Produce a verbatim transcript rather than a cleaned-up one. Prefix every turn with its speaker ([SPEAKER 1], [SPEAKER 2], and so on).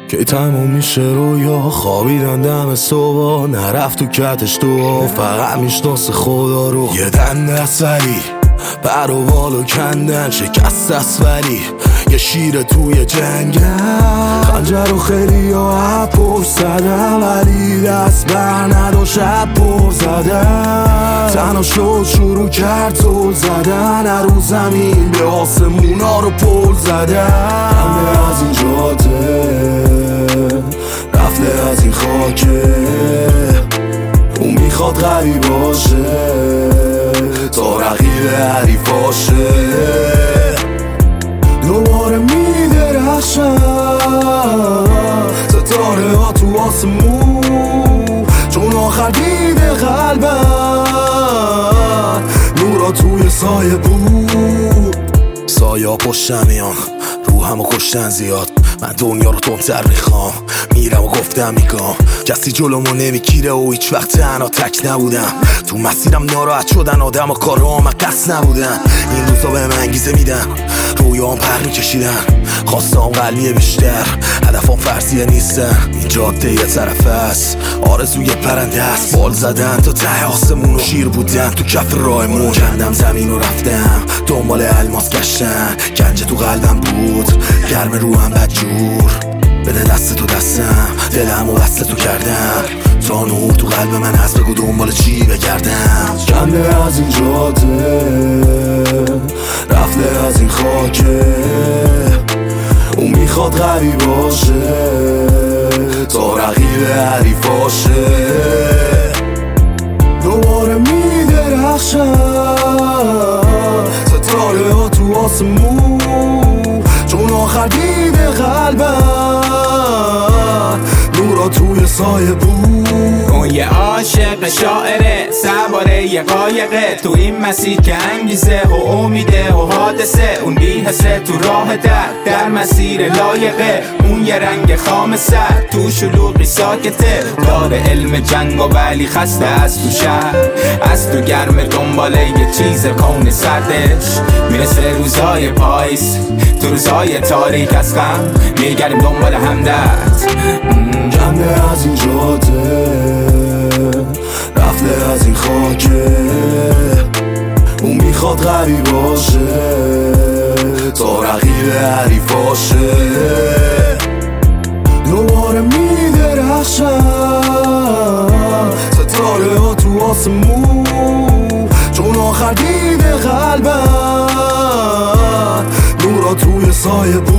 [SPEAKER 1] که تموم میشه رویا، خوابیدن دم صبح، نرفت تو کتش تو، فقط میشناسه خدا رو. یه دنده است ولی پر و بالو کندن، شکست است ولی یه شیر توی جنگل. خنجر و خیلی ها پشت زدن ولی دست بر نداشت شب پر زدن. تنها شد شروع کرد زل زدن، هر رو زمین به آسمونا رو پل زدن. همه از این جاده رفته از این خاکه، اون میخواد قوی باشه تا رقیب حریفاشه. دوباره میدرخشن ستاره ها تو آسمون، چون آخر دیده قلبم نورا توی سایه بود. سایه ها پشتم میان، روحمو کشتن زیاد، من دنیا رو تندتر میخوام. میرم و گفتم میگم کسی جلومو نمیگیره و هیچ وقت تنها تک نبودم. تو مسیرم ناراحت شدن آدم و کارام من قصد نبودن. این روزا به من انگیزه میدن، رویام پر میکشیدن، خواستم قلبیه بیشتر، هدفم فرضیه نیستن. این جاده یه طرف است، آرزوی پرنده است، بال زدن تا ته آسمون و شیر بودن تو کف راهمون. کندم زمین و رفتم دنبال الماس گشتن، گنج تو قلبم بود گرم روحم بدجور. بده دست تو دستم، دلم و وصل تو کردم، تا نور تو قلب من هست، بگو دنبال چی بگردم. کنده از این جاده رفته از این خاکه، اون میخواد قوی باشه تا رقیب حریفاشه. دوباره میدرخشن ستاره ها تو آسمون، چون آخر دیده قلبم نورا توی سایه بود.
[SPEAKER 2] اون یه عاشق شاعره، سواره یه قایقه، تو این مسیر که انگیزه و امیده و حادثه. اون بی حسه تو راه در در مسیر لایقه، اون یه رنگ خام سر تو شلوغی ساکته. داره علم جنگ و ولی خسته از تو شهر، از تو گرم دنباله یه چیز کون سردش. میرسه روزای پاییز، تو روزای تاریک از غم میگردیم دنبال همدرد.
[SPEAKER 1] کنده از این جاده رفته از این خاکه، اون میخواد قوی باشه تا رقیب حریفاشه. دوباره میدرخشن ستاره ها تو آسمون، چون آخر دیده قلبم نورا توی سایه بود.